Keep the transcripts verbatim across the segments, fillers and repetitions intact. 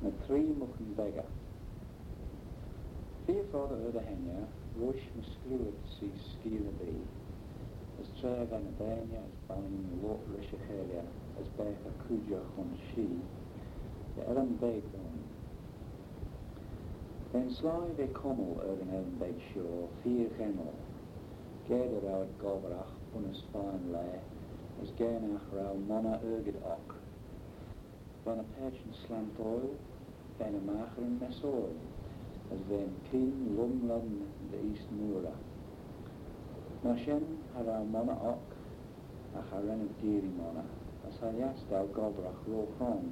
na trí muchan bega. Fíor fád a öda henya, roish muscluid si skilabí, as treg an a daine as bain lo rishachelia, as bech a cuja chun shi, the Ellen Beg on. Then slide a commel er an Ellen Beg shore, fíor genol, geder out gobrach, unas fine lay, as gainach rau mona ergid ok. Van a patch and slant oil, then a macher and mess oil, as then keen lum lum the east moora. Mashen har rau mona ok, ach har ren of deary mona, as har yast au gobrach ro chrong.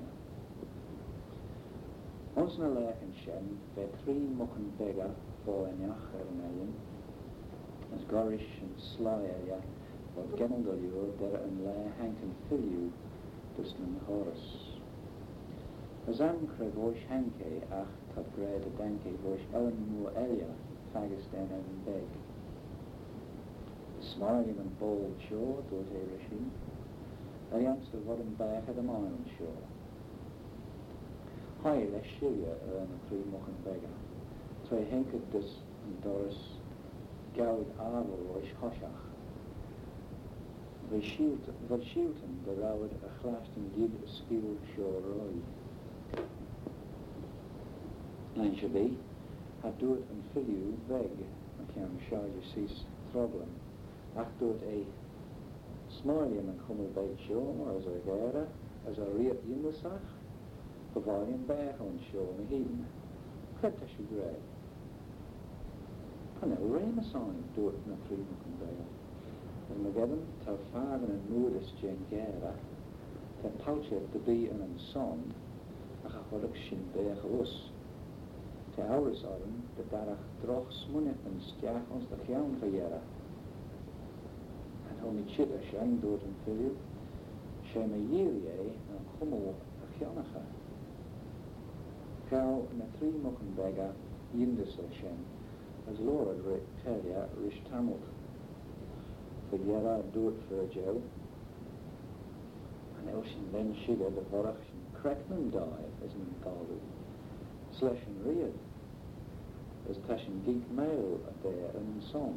Ons na lech en shen, ve three muchen bega, vo en jach er en eien, as gorish and sly eia, wat geneldaljur der en le hanken filiu, dus men horus. As am creg oish hanke ach tad gred a danke oish ellen mu elia fagus den en beg. Smiling and bold shore, doet e rishim, a youngster vodden back at the mine shore. Hai le shilia er na three mochen bega, tre henket dus en doris gawd avo oish hoshach. Ve shielten de rawd a chlasten gid a skill shore roi. Ein shabi, had doet een filiu weg, a kiam charge sis problem. Ach doet a smilium en kummel beit shore, as a gera, as a riet yindesach, bevalien berg on shore me heen. Kret as you grey. Kan a rema sign doet na three mucken bega. As me gedden, ta fagen en moeders jen gera, ta pouchet de bi en een son, ach a horik shin berg us. Te ouders allen, de darach droch smunnet en stjach ons de giaun verjera. En hoe mi chit as jen doet een filiu, she me jirie en kummel a giannacha. Gau na three mucken bega, yindes a shen, as Lord rit telia rish tamut. Verjera doet for a joe, en elshin ben shiga de vorach shin crackman die, as men caldu. Slash and read, as tashin geek mail there and son.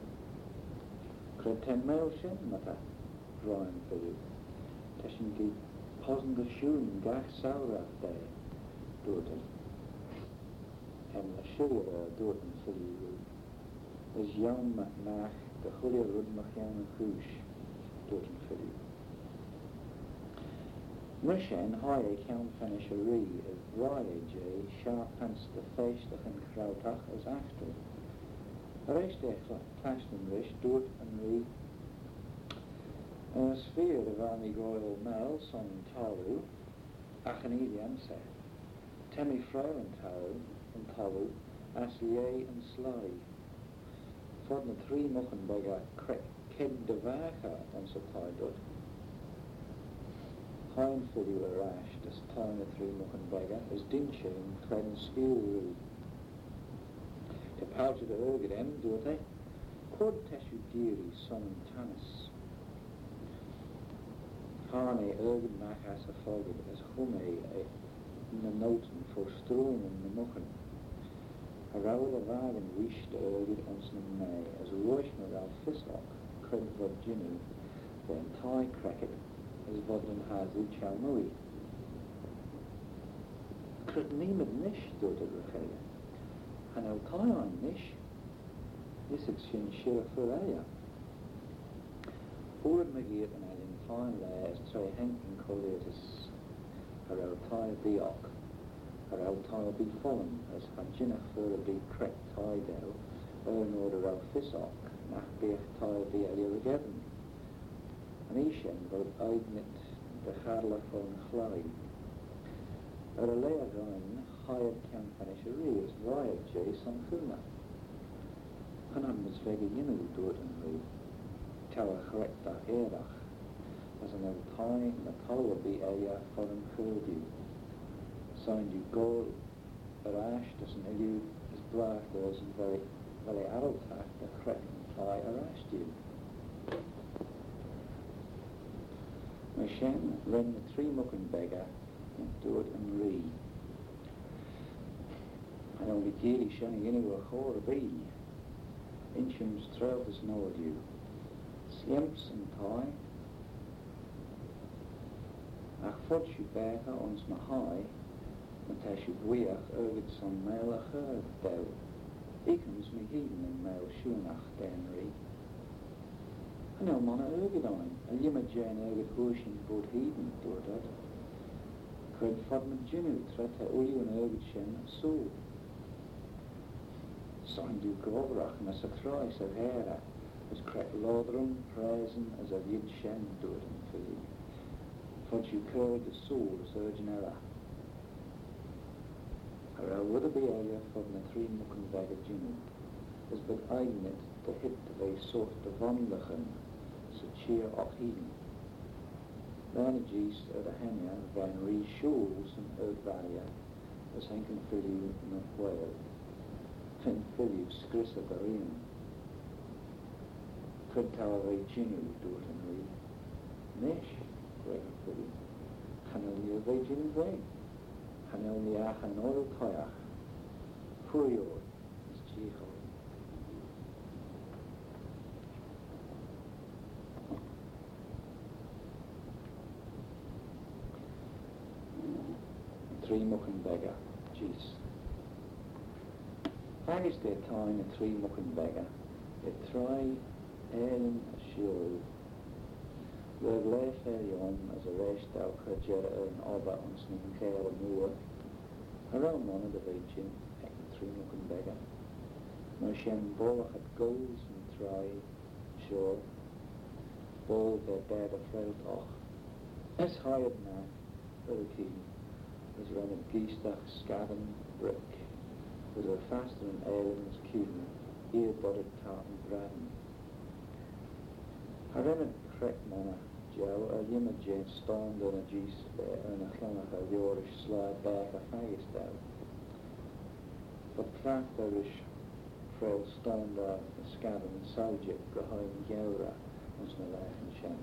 Cred ten mail shin mata, drawing for you. Tashin geek posen the shoon gach sauraf there, do it. And the shilya do it for you. As young nach the chulya rud machian and krush, do it for you. Rishen high count finish a re of rye j sharp pants the face the and krautach as after. A race de claston rish doet and re a sphere of army royal mel son talu achanedian set. Temi frau and talu and talu aslier and sly. For the three muchen bega ked de vaca on supply dot. Hein filiu a rash, das time of three muchen bega, as dinche and cred and skill. Te pouch de ergedem, doet he? Quod teshu diri son tanis. Hane erged machas a foged, as hume a noten for stroen in the muchen. A rauw a wagen wisht erged ons na mei, as roish me rauw fissok, cred Virginie, then tie cracket, as vodden hazu chalmui. Cred niemand nish doet het regele. En el taian nish, is het shin shir fureya. Voor het megeert en el in fine lay as tre henken colletus, er el tai biok, er el tai be fallen, as hajinach fur be crek tai del, er order el fissok, nach beech tai be el irrigeven. En ishen wordt uitnet de charla van chlai. Er a lea gaan, higher can finish a re, as riot jay some funa. Hanan was vega yinu doet en re. Tawa chrekta erach, as an el tai na tawa be elia foreign kurdu. Signed you gol, arash, das an elu, as blach, there is very, very adultach, the chrek tai arashed you. Mashen ren the three mucken bega and do it and re. the geely shining anywhere hor be. Inchums trailers know you. Slimps and tie. Ach fod you back ons my high. Met je bweach ergens zo'n mijl geurd deel. Ikens me hieden in mijl schoenach denry. En nou mannen ergedaan. En je met Jane erged hoosjen boot hieden door dat. Kred fad met Jinu tret he olie en erged shen zo. Zijn du grovrach en as a kruis of hera. As kret lodrum, prijzen, as a jid shen door en fili. Fad je keurd de soul as urgenella. Ar would be area from the three mucken bag of Jinu, is but eignet to hit the sort of wandigen, so cheer och heden. Then gees er de henya van re shoals and erdvaria, as henken filiu not well. Fin filiu scrissa darien. Could tell they Jinu do it and read. Nish, great filiu. Canel they Jinu way. Hanel niach an oil toyach. Furior is chicho. Three mucken beggar. Jeez. Fagis de time a three mucken beggar. They try Ellen ashore. We're left on as a rest out Kajera and Oba on Sninkale Moor. Around one of the Virgin, at the three mucken beggar. Moshem Bola had goals and try shore. Ball their bed of frail och. As high at night, Hurricane, as run of Geestach, Scaven, Brick, was a faster than Ailen's Kuhn, ear butted tartan Braden. I ran a crack manner. Joe, a yimmer Jane stoned on a geese and a clonach a Yorish slide back a faggot out. But Clarkerish frail stoned a scab and soldier behind Yora was my life and shame.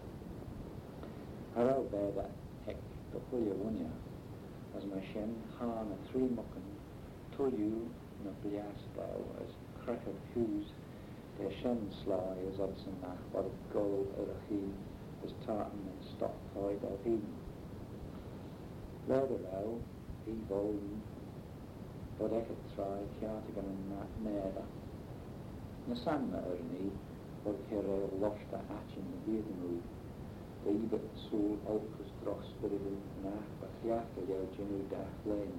I wrote there that heck the Huya Wunya as my shen han a three mucken told you in a bliastow as crack of hughes their shen sly as Odson nach what a gold at a he was tartan and stock tied of him. Later out, he bolden, but I could try Kiatigan and Nera. The Sanma Ernie, or Kere lost a hatch in the Bearden the Ebert soul outcast dross spirited nach, but Kiaka yo Jinu dach lane.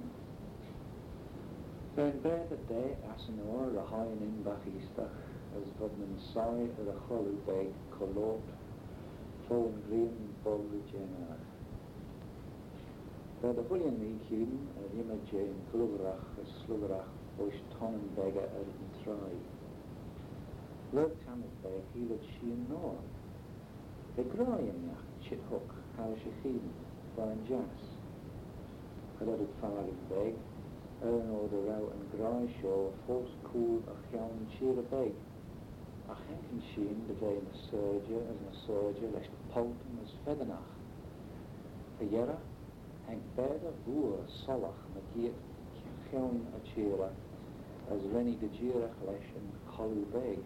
Then bear the day as an or a high in Bachistach, as Budman sigh at a hollow bag, colort. Phone green bold general. By the bullion me Cuban, a image in Gluverach, a Sluverach, bush Tonnenbeggar out and try. Love Tammet bag, he would she and nor. A grime chit hook, how she feeding, fine jas. A little farring bag, earn order out and gry show, force cool, a young cheer a bag. A henken sheen de vein a surger as a surger lest polten as fedenach. A jera, henk beda boer solach na giet chion a chera as renny de jirach lesh and hollow beg.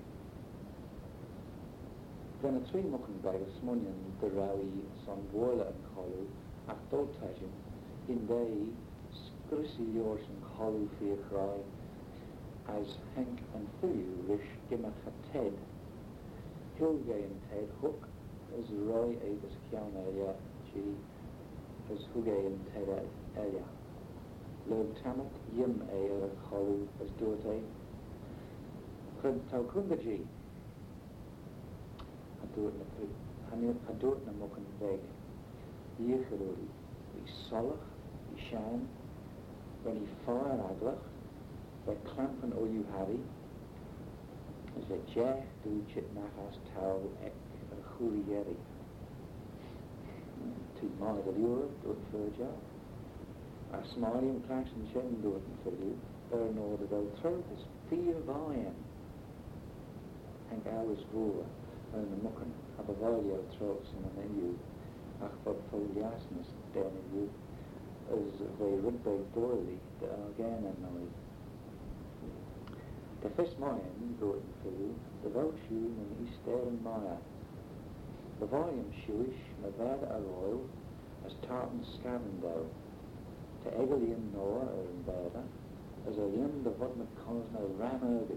Then a three mucken bag of smunion de rawi son boiler and hollow ach doltagen in day scrissi yours and hollow fear cry as Henk and Filiu rish gimach a Ted. Hilgay and Ted hook as Roy Avis Kian Elia G as Hugay and Ted Elia. Log Tamak Yim Air Holu as Duate. Crud Taukungaji. I do it in a I do it in a muck and beg. Yichiruli. We solach, we shine, when he fire aglach. They clampen all you harry, as a jack do chit nachas tau ek a churi yeri. To my the lure, do it for a job. A smiley and clash and shen do it for you, burn order they'll throw this fear of iron. Hank hours roar, and the mucken, have a value throats in the menu, ach but foliasness down in you, as they rid by doily, the again annoyed. De vis moyen goten fiú, de bhilsú na Easter and Maya. The volume shoeish na bad a royal as tartan scavendale. To Egalian Noah er in bada, as a yin de wat met cosna ram ergid.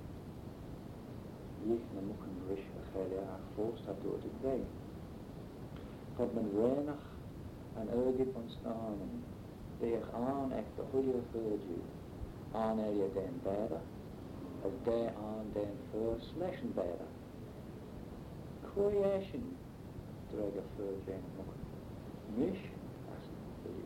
Jich na mukken rish a chelia ach forst had door it day. Tot men renach an ergid ons namen, deich aan ek de goeie virgin, aan er je den bada, as de aan den first lesson bada. Creation, drag a virgin mukken. Mish, as for you.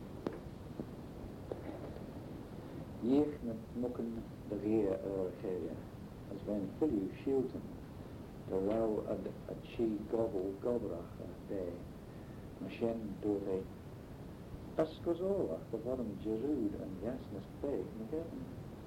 Jich na mukken de geer er chelia. As when Philly Shilton, the row of a chi gobble gobrach a day, Mashen dore, Ascozola, the bottom Jerud and Jasnas Bay, McGavin.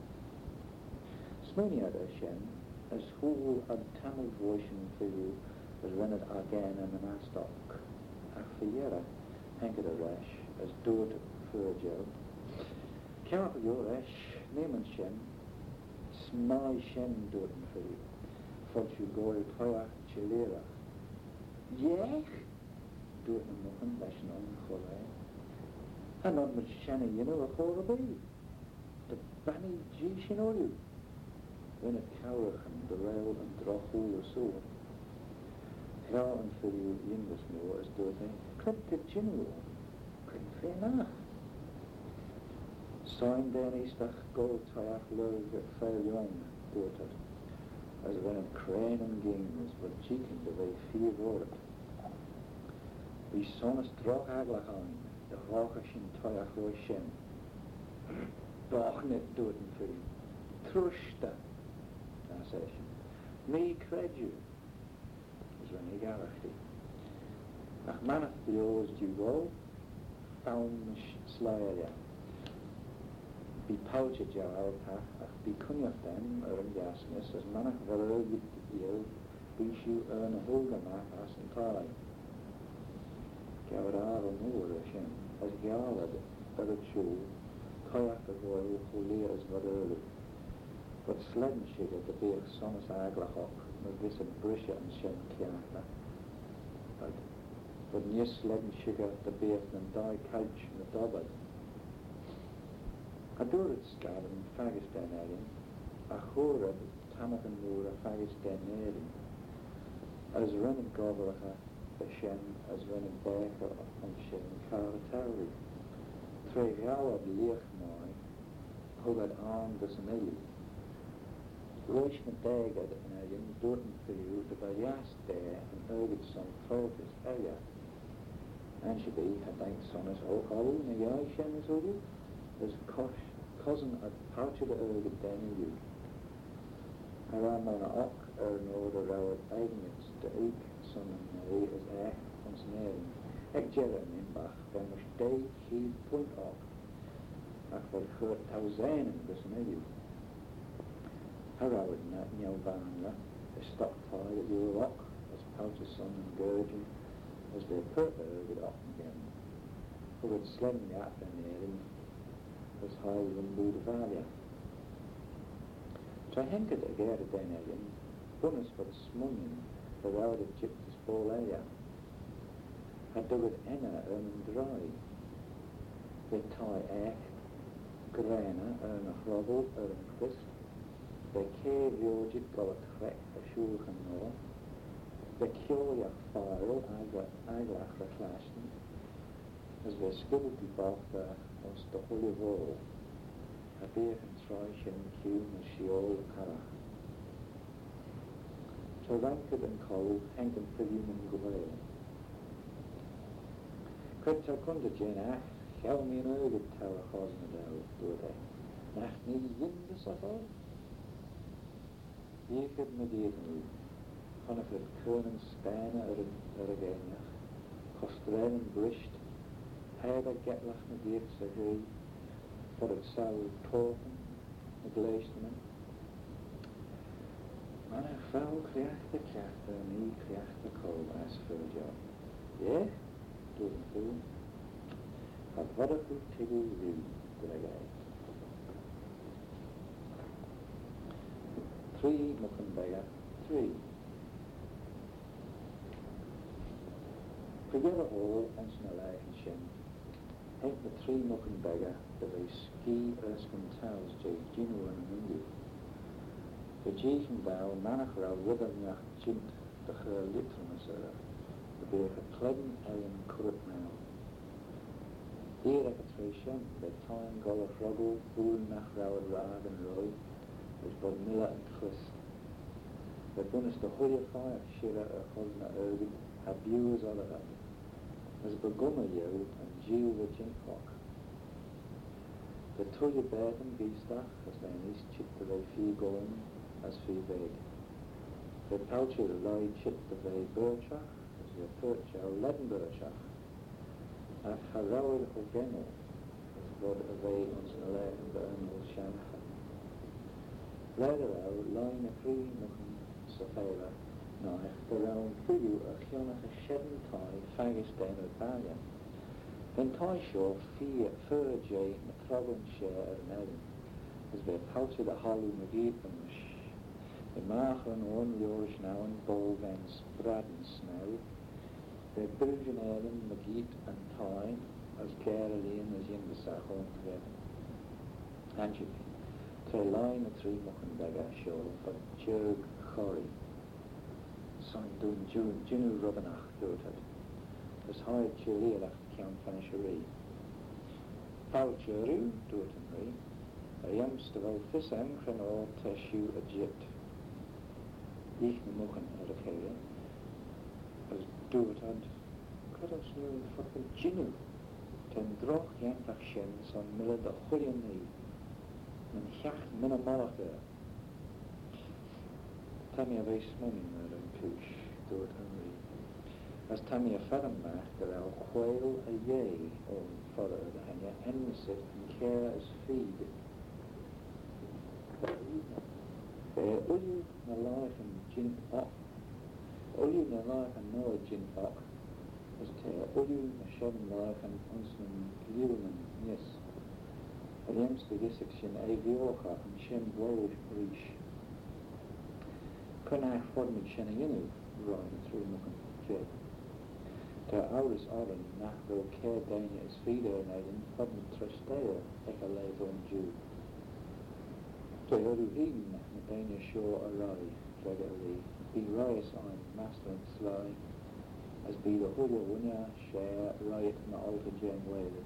Smunia de Shen, as who ad Tamil voicing Philly, as rented again and an astok, Afiera, Hanked a rash, as Dort Furjo, Carp Yoresh, Neiman Shen, Smai Shen doden for you. Fort you go to Toya Chilera. Yech? Doden nothing, lesson on Chole. And not much Shanny, you know, a Chorabee. The Banny G Shinolu. When a Cowrach and the rail and Drachul or so. Hell and for you, Yingus more as do they. Clip the Jinwoo. Couldn't fair enough. Sign den Eastach go Tayach Lurg at Fail Young, Dorted, as when a crane and games were cheeking the way fear word. We sonnes droch aglachine, the Rachashin Tayach Roishen. Doch net doten for you. Trushta, session. Me cred you, as when he garachti. Ach manach bios du go, found slayer. Be poucha jaarta, ach be kunyach den, er in jasnes, as manach veler git eel, bishu earn a holgamach as in tali. Gavarava moor Hashem, as galad, er chu, kajak a royal, holia as vaderlu. But sledden shiga the beer sonus aglachok, no this a brisha and shem kiachta. But, but nis sledden shiga the beer and die couch in the dobad. Adored Skaden, Fagistan Alien, Achorad, Tamakan Mura, Fagistan Alien, as Renan Gobracha, Bashem, as Renan Becher, and Shem Karatari, Tregawad Liechmai, Hogad Arm Dasaneli, Roish Madagad and Alien, Dorten for you, the Bayas there, and Ergid Son Focus, Elia. And she be, had thanks son as Okalu, Nayai Shem is Odi. As cousin at pouch of the ergid Daniel. Haramana ok er noord rouwed eignets de eek son en nee as echt ons nering. Ek jellen in bach, ben was day he point ok. Ach wat geurt tauzainen dus neel. Harawed na nieuw vanla, a stock tie that you were ok, as pouch of son and gurgel, as they put the ergid ok again. Who would slim the at the nering. Was high in Buddhavalia. Trahenked a gare den alien, bonus for the smunning, the round of gyptus bolea. Had dug it enna and dry. They tie echt, grana, earn a hrobble, earn crisp. They cave yogit go a crack a shulchan no. They kill ya file, aglach reclashen. As they skibbled the bath there, was the holy wall, a beer and thrice and cune and sheol parach. So ranked and cold, hang and pillion and gwail. Creta kunda jenach, hel me an ergid tower hosnadel, do they? Nach nie yin the suffer? Yekid medieval, Honifred kernen spana er againach, kostren and brisht, Hega getlach na dier sagui, for it sal torpen, na gleistenen. Man a fel creach de creachta, ni creach de col as fyrjo. Yeah? Do'n fool. A voddachu tigu riw, gregay. three Muckenbega, three. Together all and snelai and shin. Heck the three Muckenbega, the way ski erskine towels J. Gino and Mungu. The G from Dow, Manachra, Withernach, Jint, the Her Littermasera, the Beer Cleggen, Alien, Current now. Here at three shin, the time Golf Ruggle, Bull, Nachrauer, Rag and Roy, was Bob Miller and Christ. The bonus the Hoya Fire, Shira, or Hosna Ergin, had viewers all of them. As Begumma Yew and Gilles the Jinklock. The Tuya Bed and Beastach, as they in East Chip the Way Fee Going, as Fee Veg. The Poucher the Loy Chip the Way Birchach, as the Perchow Leaden Birchach. At Harrowed O'Gennel, as God Away on Snale and Bernal Shancha. Later out, line a three Muckin Safela. Naich, the round figure a Chionach a Shedden Tie, Fagistain or Balia. Then Tie Shaw, Fee, Fur J, Matrogan Share, and Ellen, as they pouted the Hollow Magid and the Macher and One Yorish now and Bold and Spraden Snow, the Bilgen Ellen, Magid and Tie, as Caroline as Yindasach on together. Angie, Tre line a three Muckenbega Shaw, for Jurg Chori. Son dún Junu Robinach doorted. As high Chilielach count finishery. Falcheru doortenry. A youngster of Fissam Crenor Teshu Egypt. Ich ne Muchen Edicare. As doorted. Credits new fucking Jinu. Ten droch Yantach Shen son Miller the Julian Knee. And Chach Minamalach Tammy of Ace Money Murder and Pooch, do it only. As Tammy of Fadenbach, there are quail a yea, or further the hanya, enmisit and care as feed. Ulu Nalach and Jin Ock, Ulu Nalach and Noah Jin Ock, as Tear Ulu Nashem Nalach and Unsman Lewman, yes. Williams the Gissection Avioka and Shem Wold Reach. Connach Formid Shenayinu, Ryan through Muckin Jed. Ter Auris Oren, Nachro Care Dania is Feeder and Aiden, Formid Trestea, Eka Levo and Jew. Ter Oru Eden, Nadania Shaw Arai, Dregarly, Be Rias on Master and Sly, as be the Hugo Wunya, Share, Riot and Alta Jen Whaley.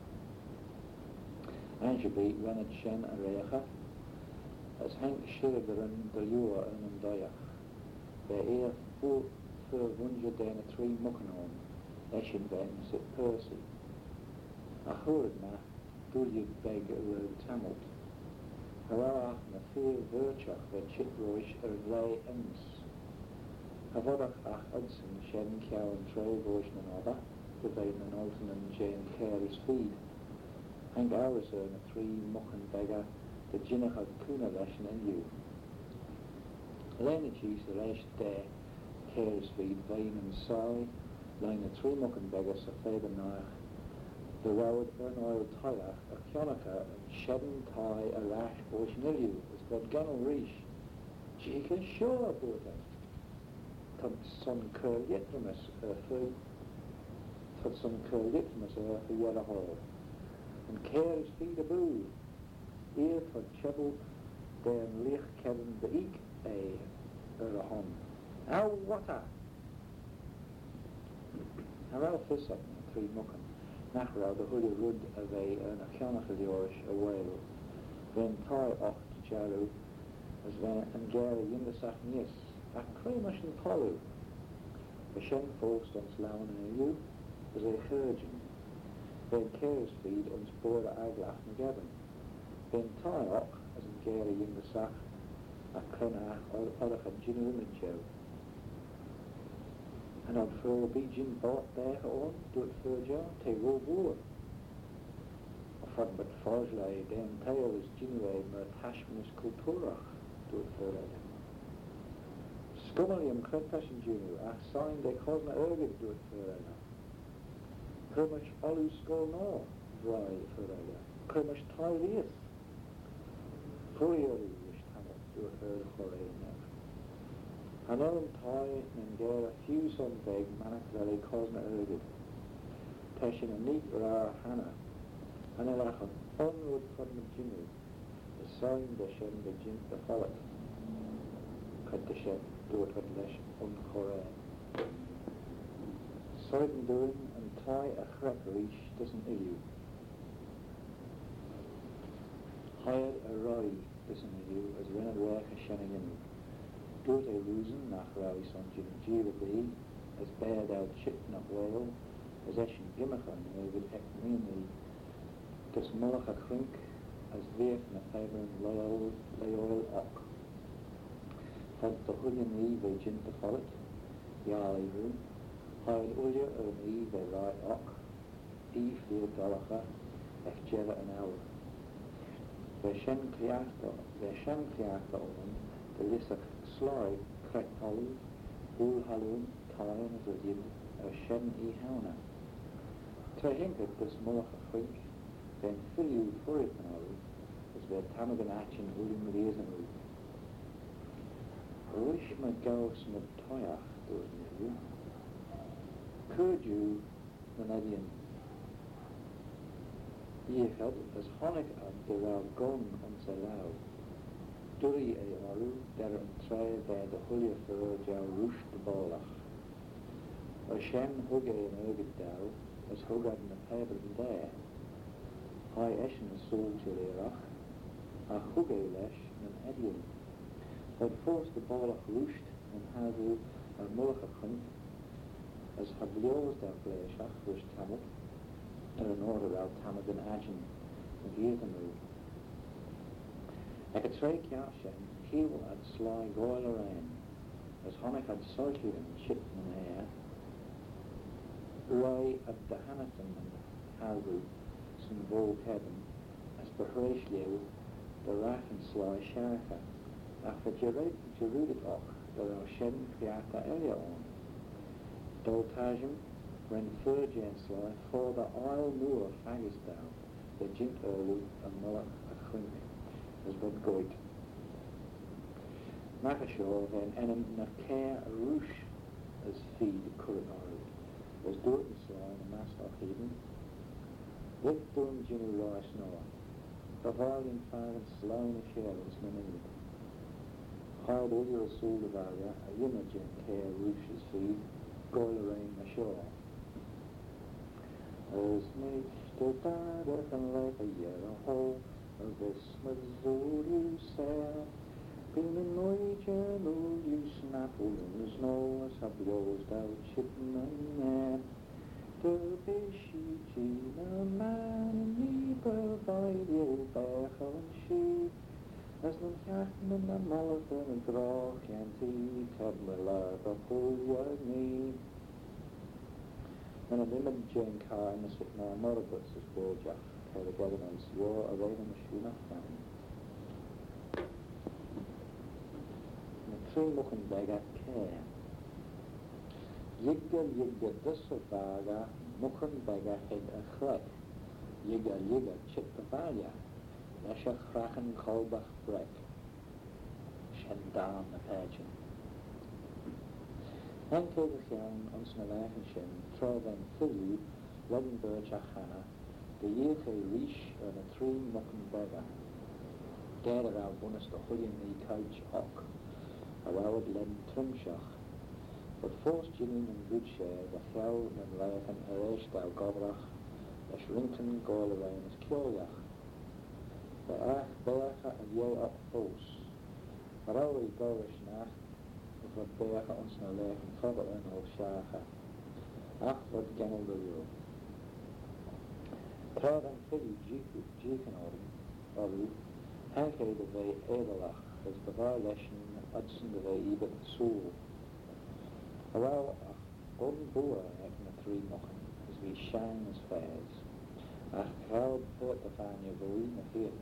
Anjabi, Renard Shen Areacha, as Hank Shiragaran the Lua and Dayach. There ear four for Wunja Dana three Muckenhorn, Eshin Ben sit Percy. A Hurd na Dulyug Beg Road Tamalt. Hararach na Fear Virchach the Chit Roish er Lay Ems. Havodach ach Hudson Shen Cow and Trey Voish Nanaba, the Vaden and Alton and Jane Carey's feed. Hank Arisa na three Muckenbega. The Jinnah had Kuna Leshen and you. Lena Cheese, the Lesh Dare, Cares Feed, Vain and Sai, Lena Three Muckenbega, Safed and Naich, the Road, Ernoil Tylach, a Kionaka, and Shedden Tai, a Rash, Boishnillu, as God Gunnel Reesh, Jika Shore, Border. Tut some Cur Yitremus, a food, Tut some Cur Yitremus, a for Yellow Hall, and Cares Feed a Boo. Here for trouble, then Lich Kevin the Eek a Urahon. Our water! Our Fissak, three Mucken. Nachra, the Holy Rud of a Nakianach of the Orish, a whale. Then Tai Ocht Jaru, as then and Gary Yindasach Nias, a Kramish and Polu. The Shen Forst on Slown and Elu, as a Churgeon. Then Cares Feed on Spora Aglach Nagavin. Then Tyok, as in Gary Yindasach, a Krenach or Orach and Jinu Imajo. And I'd for a Beijing bought there on, do it for a jar, take raw war. A front but Forsley, then tail is Jinu Mer Tashmanis Kulturach, do it for a Scummelium Kretash and Jinu, a sign de Cosna Ergid, do it for a Kermish Olu Skull Nor, dry for a Kermish Tylius. Furiori wish Tamil. dúr ar choréine. An an táid na ggéir a fiú son beg manach le é cosna agad. Tá sin a ní rá hana. An e lech an onrúd fan na jinú, is sáin de sin de jin de follet. Cad de sin dúr had leis an choré. Sáin dúin an táid a chrec ríis dus an iliú. Hayad a roi dus an iliú as rinne rech a sinna inú. Dúirt é rúsin nach roi son jin jíra as bad out chit nach whale, as esin gimachan agad ec mini dus mullach a chrink as veach na febrin leol ok. Fod de hulian ní ve jin de follet, yal i rú, haid ulia o ní ve rai ok, i fir dalacha ec jeva an hour. Ve shen cliachta, ve shen cliachta on, de lissach slide crec talu, hul halun, taien as a did a shen i hauna. Tre hinkert dus mullach a chrink, then filiú furid an áru, as ve tamagan achin ulim leesan ú. Rish ma gaus ma toyach dúr niú. Cúrdiú na nadian. Iechad as honig an de rá gon an sa lau. Dúri é áru der an tre ve de hulia fur jau rúsh de bólach. A shen hug é an agad dau, as hugad na pebr an dé. Hai eschen a soul tilerach, a chugé leis an edion. Had force de ballach roest en hadu a mullach a chunk, as ha blios da bleishach rus tamad, er an order out tamad an agin, an gietanru. Ec a treik yashen, heel ad sly goil arain, as honig had soitu and chip an air, roi ad da hanatan and hadu, some bold heaven, as behrashliu, the rach and sly sharka, after Jerudit och, the Roshen Kriata area on. Doltajum, when Furjan sly, for the Isle Moor Fagisdown, the Jint Erlu and Mulloch a Chwink, as bud goit. Makashore, then enam na care a roosh, as feed current oil, as do it in sly and a master of Eden. With doing Jimmy Rice Noah, the volume five and slow the shells minute. Hard all your soul of area, a Imogen care rooshes feed, goil rain ashore. As me still died up and like a year a hole of this Missouri sail, been a Norwegian old you snapple in the snow as have blows out chipping and man. The bishy Gina man and me provide you back on she as the yachten and the mullet and the grog and tea tabler the pull your knee. And a limit Jane car and the sit now motorbus is Bojack, how the governments war away the machine of famine. The three looking bag at care. Yigga yigga dussa baga, mukun baga head a chlek. Yigga yigga chit the valya, lesha krachen kolbach brek. Shen down the pageant. Henke the chian ons na lachen shin, tro then filiu, wedden birch achana, the yirche rish and a three mukun baga. Dere out bonus the hullian the couch ok, a wawad len trimshach. But forced Jillian and good share, the hell and laugh and eresh thou gobrach, the shrinken goal around as kyoliach. The ach beacha and yo up force. Rawi gorish nach, if what beacha ons na laugh and cover and ol shacha. Ach what gamel the yo. Trad and fili jiken orin, oru, hanke the way edelach, as the violation adson the way even soul. Wel, golden boer heb na three mochen, as we shine as fairs. Ach, gauw port the vanya goeie na veel.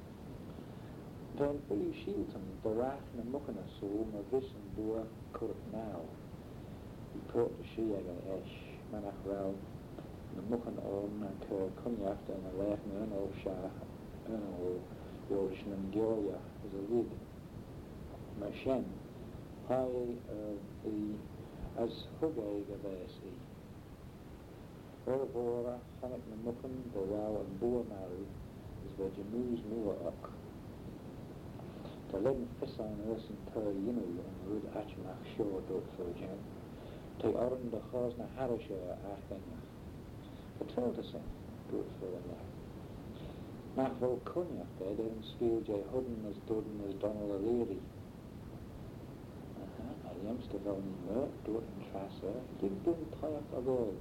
Then Billy Shielton, the rach na mochen a soul, na vissen door kurt now. He port the shiega esh, manach rau, na mochen on na kur kunjafta na lech na un ol shach, un ol Jorish na Gioia as a lid. mar sin, hai the as hugay gavesi. Oravora, Hanek na Mukan, Boral and Boa Maru is where Jamus Mua Uk. The Lin Fissan Ursin Tur Yinu and Rud Achmach Shore Dort Furjan. Te Oren de Hosna Harasha Achengach. Vertel te zijn, Dort Furjan. Nach vol Kunjach there, then Skiel J. Hudden as Dorden as Donald O'Leary. Aha, a Yemster Velny Murt, Dort and Trasser, Dig Dun Tayak Agol.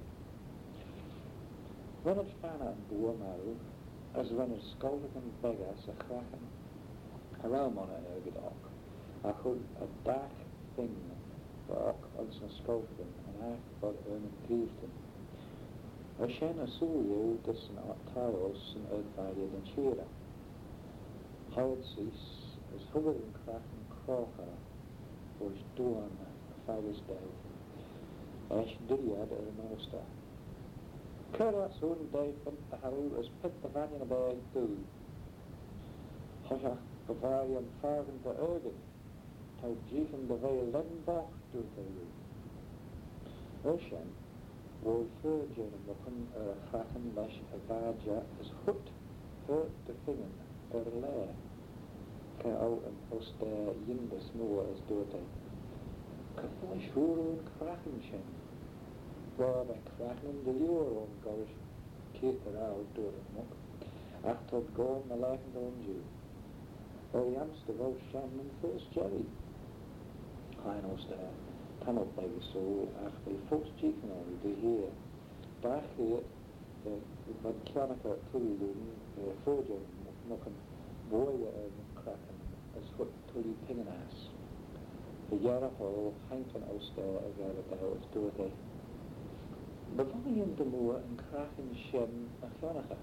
When het Fana and Boermaru, as when het Skolvik and Begas a Kraken, a Raumona Ergedok, a Hud a dark thing for Ok Odson Skolvik and Ark Bod Ermin Griefton. A Shen a Sulu, dis an Octarios and Erdvadia and Chira. Howard Cease, as Hugger and Kraken Kroka, was Duan, a Faggus Day. Ash Didiad Ernosta. Cura soon day pint the haru as pint the vanyan bag do. Hoshach Bavarian farven the ergen, tau jeefen the veil lenbach do the roo. Urshan, wool furgen and mucken er a kraken lesh a vaja as hut, hurt the fingen er lair. Ka au and hoster yindus moor as dote. Ka foy shuru and kraken shen. Waar bij kraken de lure om gorish keert eruit door het mok. Achter het goal naar lijken door een Jew. O jamste wel Shannon first Jerry. Hein was daar. Tam op bij de soul achter first chicken alweer de heer. Daar geert wat kjanneke tully doen, voortje mokken boeien en kraken als goed tully pingenaas. De jaren hol hangt een ooster als hij het daar door de Bavarian de moer en kraken shen a chanacha.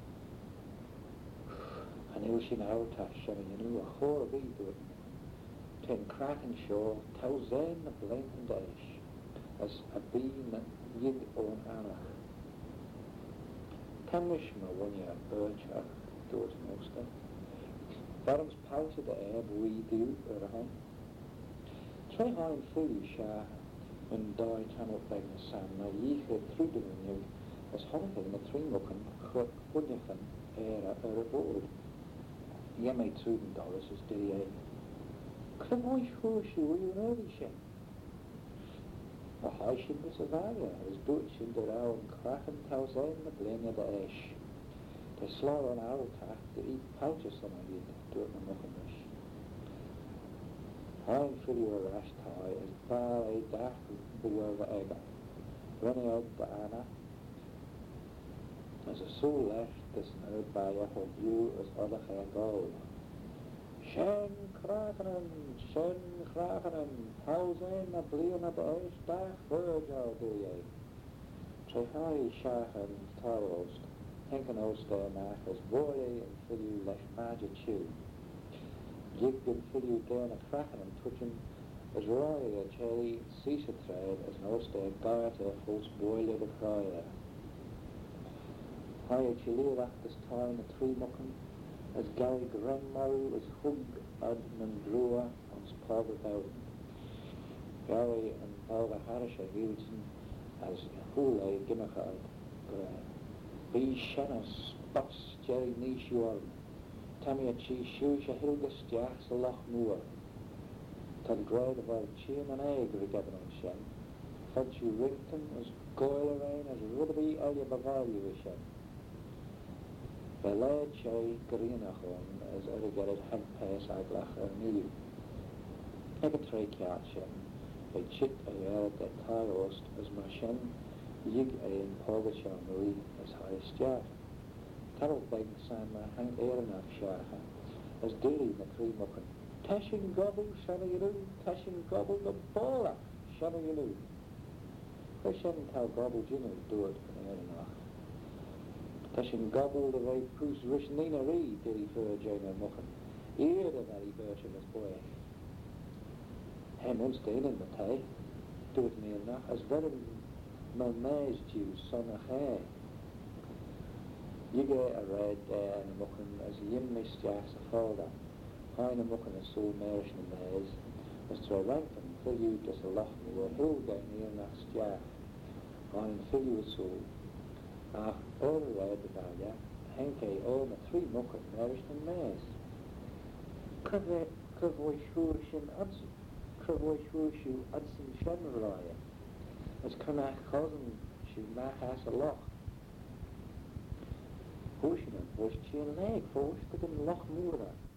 An ilshin autash shen yanu a chor of edur. Ten kraken shore tau zen a blend and dash as a beam yid on anach. Tamishma wanya bircha doors mosta. Varms pauta de eb we do erhan. Try hein fully shah. When die tan op bij de sam, na jiege truden nu, as honken met tringoken, chudnichen, era er boord. Je mee truden dollars is die een. Klim ois hoosje, wil je nou die shen? A huisje is a varia, as doets in de rauw en kraken tau zijn met lenja de esch. De slaar aan oude tacht, de eat pouches aan a jid, door me nog een bush. Hein for your rash tie as far a dark below the egg. Running out the Anna as a soul left this nerd by a whole view as other hair gold. Shen Krakenen, Shen Krakenen, Hausen a bleon at the edge, dark virgil do ye. Trehai Shachen Tarost, Henken Oster Nach as boy and for you left magic chew. Jig and fill you down a kraken and twitching as roy a cherry cease a thread as an oster garter false boiler the crier. High a chili left this time a tree mucken as Gary Grandmother as hug Adman Drua on spar without Gary and Balva Harisha Hilton as Hule Gimmachad Be Shannas Bus Jerry Nishuarm Tammy a chi shoes a hilgus jachs a loch moor. Tad dread of our chin and egg regabbin on shen. Fudge you Rington as goyle rain as ruddy elia bavaria with shen. The lad che greenachon as irrigated head pass aglach or new. Ega tre kiat shen. By chit a yard that tarost as mar shen. Yig a in Pogachar Marie as highest yard. Carol Beg Sama hang Aaron of Shaha as Dilly the three mucken. Tashin gobble, Shanayalu, Tashin gobble the baller, Shanayalu. Tashin tau gobble Jimmy do it in Aaron of. Tashin gobble the way Pus Rish Nina Reed, Dilly for Jana mucken. Ear the Mary Bircham as boy. Hem Ulstein in the tay, do it me enough as very Mamaz Jews, son of hair. You get a red there and a mucken as a yim misjachs a folder. Hein a mucken a soul marish in the maze. as to rankin fill you just a lot more hill get near next year on fill you so ach all red about ya henke all the three mucket nourished and mass cover cover shushin uds cover shushu udsin shamraya as kana cousin she ma has a lot Hoesje, was je een lijk, volgens de loch moeder.